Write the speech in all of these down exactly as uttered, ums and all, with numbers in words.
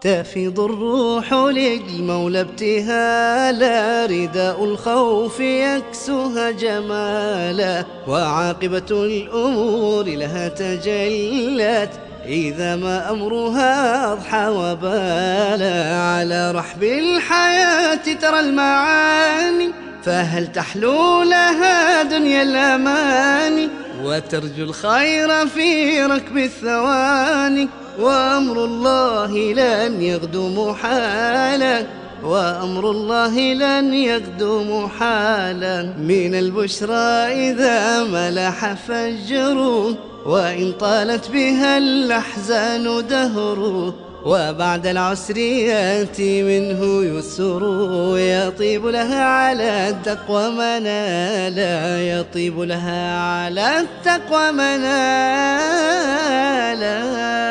تفيض الروح للمولى ابتهالا، رداء الخوف يكسوها جمالا، وعاقبة الأمور لها تجلت إذا ما أمرها أضحى وبالا. على رحب الحياة ترى المعاني، فهل تحلو لها دنيا الأماني، وترجو الخير في ركب الثواني، وأمر الله لن يغدو محالا، وأمر الله لن يغدو محالا. من البشرى إذا ملح فجر، وإن طالت بها الأحزان دهر، وبعد العسر يأتي منه يسر، يطيب لها على التقوى منالا، يطيب لها على التقوى منالا.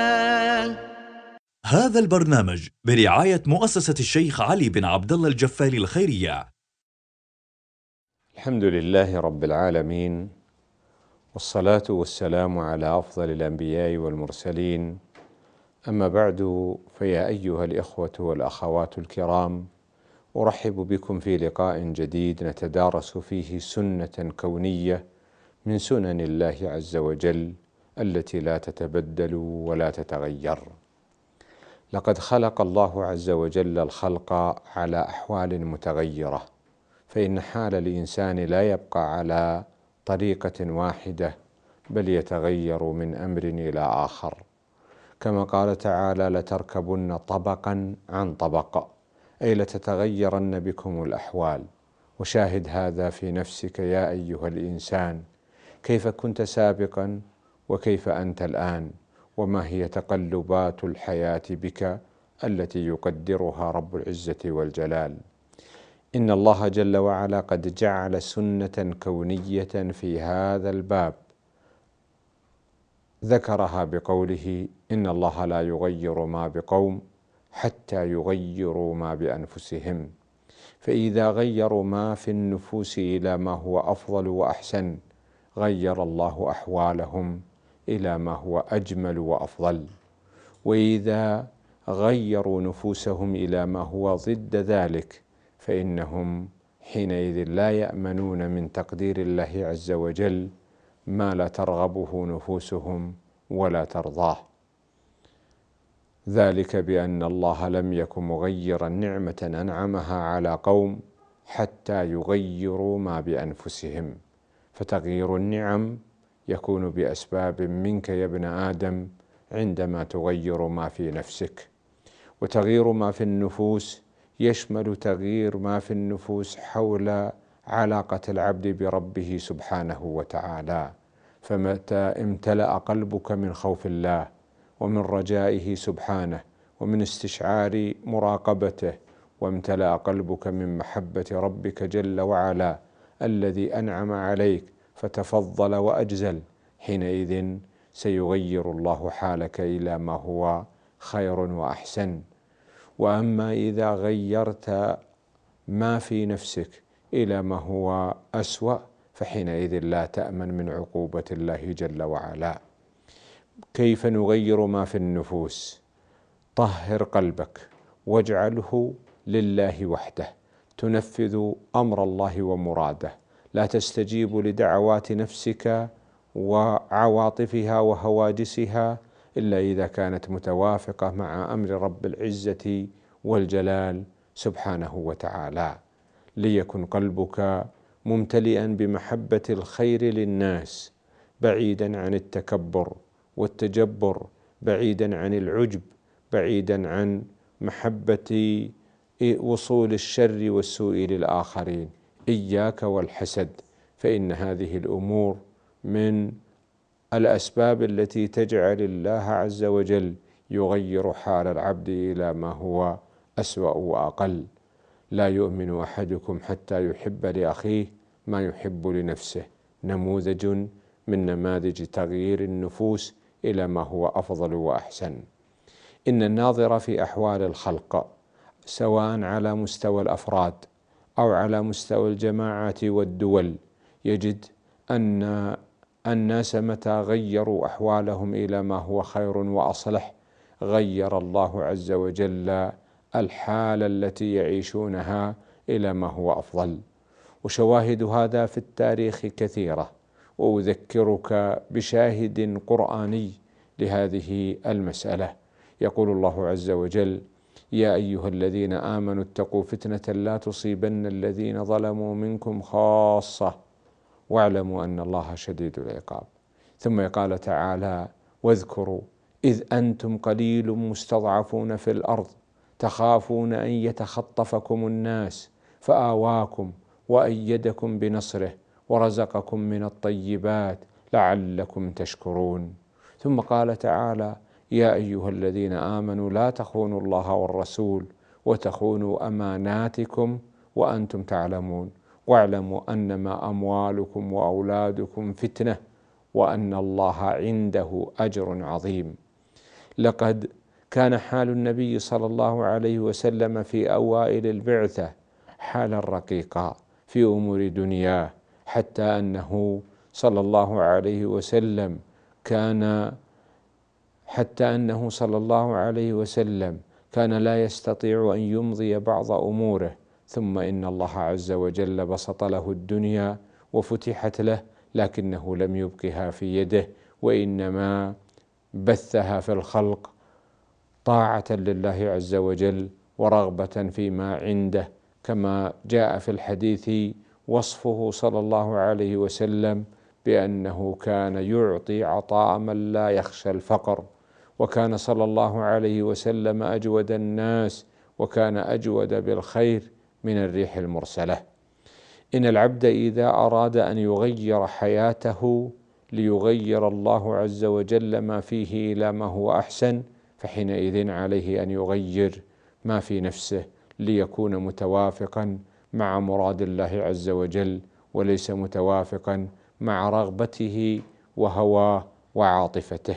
هذا البرنامج برعاية مؤسسة الشيخ علي بن عبد الله الجفاري الخيرية. الحمد لله رب العالمين، والصلاة والسلام على أفضل الأنبياء والمرسلين، أما بعد، فيا أيها الإخوة والأخوات الكرام، أرحب بكم في لقاء جديد نتدارس فيه سنة كونية من سنن الله عز وجل التي لا تتبدل ولا تتغير. لقد خلق الله عز وجل الخلق على أحوال متغيرة، فإن حال الإنسان لا يبقى على طريقة واحدة، بل يتغير من أمر إلى آخر، كما قال تعالى: لتركبن طبقا عن طبق، أي لتتغيرن بكم الأحوال. وشاهد هذا في نفسك يا أيها الإنسان، كيف كنت سابقا وكيف أنت الآن، وما هي تقلبات الحياة بك التي يقدرها رب العزة والجلال. إن الله جل وعلا قد جعل سنة كونية في هذا الباب، ذكرها بقوله: إن الله لا يغير ما بقوم حتى يغيروا ما بأنفسهم. فإذا غيروا ما في النفوس إلى ما هو أفضل وأحسن، غير الله أحوالهم إلى ما هو أجمل وأفضل. وإذا غيروا نفوسهم إلى ما هو ضد ذلك، فإنهم حينئذ لا يأمنون من تقدير الله عز وجل ما لا ترغبه نفوسهم ولا ترضاه. ذلك بأن الله لم يكن مغيرا نعمة أنعمها على قوم حتى يغيروا ما بأنفسهم. فتغيير النعم يكون بأسباب منك يا ابن آدم عندما تغير ما في نفسك، وتغيير ما في النفوس يشمل تغيير ما في النفوس حول علاقة العبد بربه سبحانه وتعالى. فمتى امتلأ قلبك من خوف الله ومن رجائه سبحانه ومن استشعار مراقبته، وامتلأ قلبك من محبة ربك جل وعلا الذي أنعم عليك فتفضل وأجزل، حينئذ سيغير الله حالك إلى ما هو خير وأحسن. وأما إذا غيرت ما في نفسك إلى ما هو أسوأ، فحينئذ لا تأمن من عقوبة الله جل وعلا. كيف نغير ما في النفوس؟ طهر قلبك واجعله لله وحده، تنفذ أمر الله ومراده، لا تستجيب لدعوات نفسك وعواطفها وهواجسها إلا إذا كانت متوافقة مع أمر رب العزة والجلال سبحانه وتعالى. ليكن قلبك ممتلئا بمحبة الخير للناس، بعيدا عن التكبر والتجبر، بعيدا عن العجب، بعيدا عن محبة وصول الشر والسوء للآخرين. إياك والحسد، فإن هذه الأمور من الأسباب التي تجعل الله عز وجل يغير حال العبد إلى ما هو أسوأ وأقل. لا يؤمن أحدكم حتى يحب لأخيه ما يحب لنفسه، نموذج من نماذج تغيير النفوس إلى ما هو أفضل وأحسن. إن الناظر في أحوال الخلق سواء على مستوى الأفراد أو على مستوى الجماعات والدول، يجد أن الناس متى غيروا أحوالهم إلى ما هو خير وأصلح، غير الله عز وجل الحال التي يعيشونها إلى ما هو أفضل. وشواهد هذا في التاريخ كثيرة، وأذكرك بشاهد قرآني لهذه المسألة. يقول الله عز وجل: يا أيها الذين آمنوا اتقوا فتنة لا تصيبن الذين ظلموا منكم خاصة واعلموا أن الله شديد العقاب. ثم قال تعالى: واذكروا إذ أنتم قليل مستضعفون في الأرض تخافون أن يتخطفكم الناس فآواكم وأيدكم بنصره ورزقكم من الطيبات لعلكم تشكرون. ثم قال تعالى: يا أيها الذين آمنوا لا تخونوا الله والرسول وتخونوا أماناتكم وأنتم تعلمون واعلموا أنما أموالكم وأولادكم فتنة وأن الله عنده أجر عظيم. لقد كان حال النبي صلى الله عليه وسلم في أوائل البعثة حالا رقيقا في أمور دنياه، حتى أنه صلى الله عليه وسلم كان حتى أنه صلى الله عليه وسلم كان لا يستطيع أن يمضي بعض أموره، ثم إن الله عز وجل بسط له الدنيا وفتحت له، لكنه لم يبقها في يده، وإنما بثها في الخلق طاعة لله عز وجل ورغبة فيما عنده، كما جاء في الحديث وصفه صلى الله عليه وسلم بأنه كان يعطي عطاء من لا يخشى الفقر، وكان صلى الله عليه وسلم أجود الناس، وكان أجود بالخير من الريح المرسلة. إن العبد إذا أراد أن يغير حياته ليغير الله عز وجل ما فيه إلى ما هو أحسن، فحينئذ عليه أن يغير ما في نفسه ليكون متوافقا مع مراد الله عز وجل، وليس متوافقا مع رغبته وهواه وعاطفته.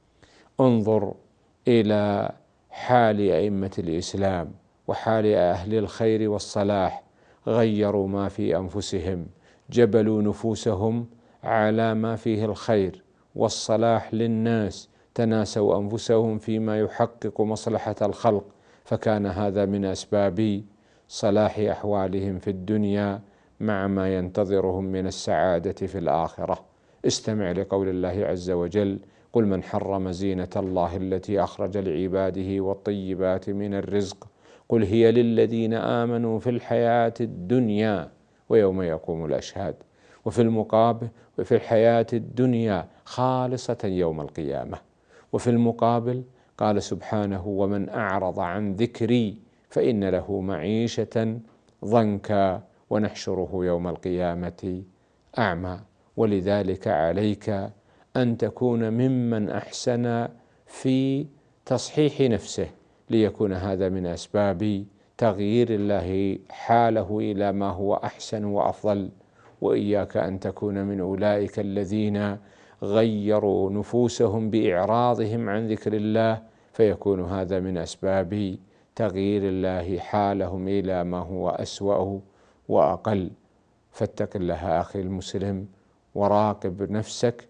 انظر إلى حال أئمة الإسلام وحال أهل الخير والصلاح، غيروا ما في أنفسهم، جبلوا نفوسهم على ما فيه الخير والصلاح للناس، تناسوا أنفسهم فيما يحقق مصلحة الخلق، فكان هذا من أسباب صلاح أحوالهم في الدنيا مع ما ينتظرهم من السعادة في الآخرة. استمع لقول الله عز وجل: قل من حرم زينة الله التي أخرج لعباده والطيبات من الرزق قل هي للذين آمنوا في الحياة الدنيا ويوم يقوم الأشهاد. وفي المقابل وفي الحياة الدنيا خالصة يوم القيامة. وفي المقابل قال سبحانه: ومن أعرض عن ذكري فإن له معيشة ضنكا ونحشره يوم القيامة أعمى. ولذلك عليك أن تكون ممن أحسن في تصحيح نفسه، ليكون هذا من أسباب تغيير الله حاله إلى ما هو أحسن وأفضل. وإياك أن تكون من أولئك الذين غيروا نفوسهم بإعراضهم عن ذكر الله، فيكون هذا من أسباب تغيير الله حالهم إلى ما هو أسوأ وأقل. فاتق الله أخي المسلم، وراقب نفسك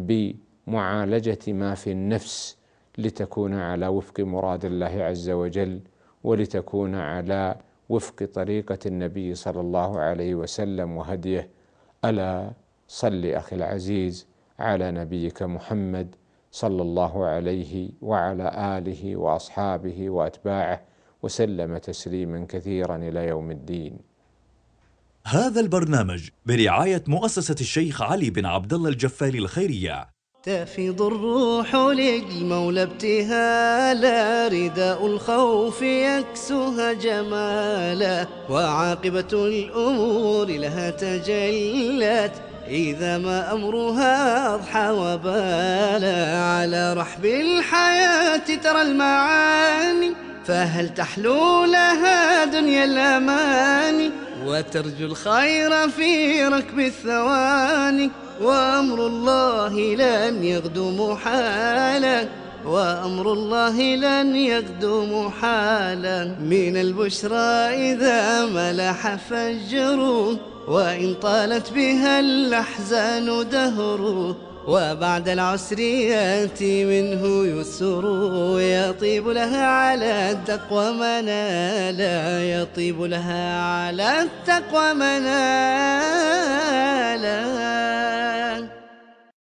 بمعالجة ما في النفس لتكون على وفق مراد الله عز وجل، ولتكون على وفق طريقة النبي صلى الله عليه وسلم وهديه. ألا صل أخي العزيز على نبيك محمد صلى الله عليه وعلى آله وأصحابه وأتباعه وسلم تسليما كثيرا إلى يوم الدين. هذا البرنامج برعاية مؤسسة الشيخ علي بن عبد الله الجفالي الخيرية. تفيض الروح للمولى ابتهالا، رداء الخوف يكسوها جمالا، وعاقبة الأمور لها تجلت إذا ما أمرها أضحى وبالا. على رحب الحياة ترى المعاني، فهل تحلو لها دنيا الأماني، وترجو الخير في ركب الثواني. وأمر الله لن يغدو محالا، وأمر الله لن يغدو محالا. من البشرى إذا ملح فجر، وإن طالت بها الأحزان دهر، وبعد العسر يأتي منه يسر، يطيب لها على التقوى منالا، يطيب لها على التقوى منالا.